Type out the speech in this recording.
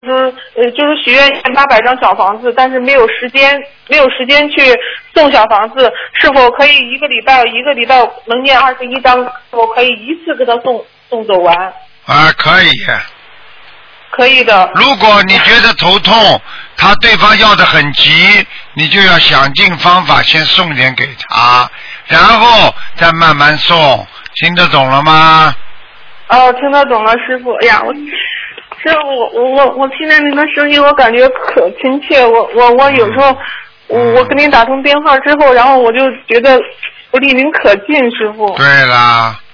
就是许愿800张小房子，但是没有时间去送小房子，是否可以一个礼拜能念21张，我可以一次给他送走完？ 啊，可以。 可以的。 如果你觉得头痛，对方要的很急，你就要想尽方法先送点给他，然后再慢慢送，听得懂了吗？ 哦，听得懂了，师傅。哎呀，师傅，我现在您的声音我感觉可亲切，我有时候我跟您打通电话之后，然后我就觉得我离您可近，师傅。 对啦。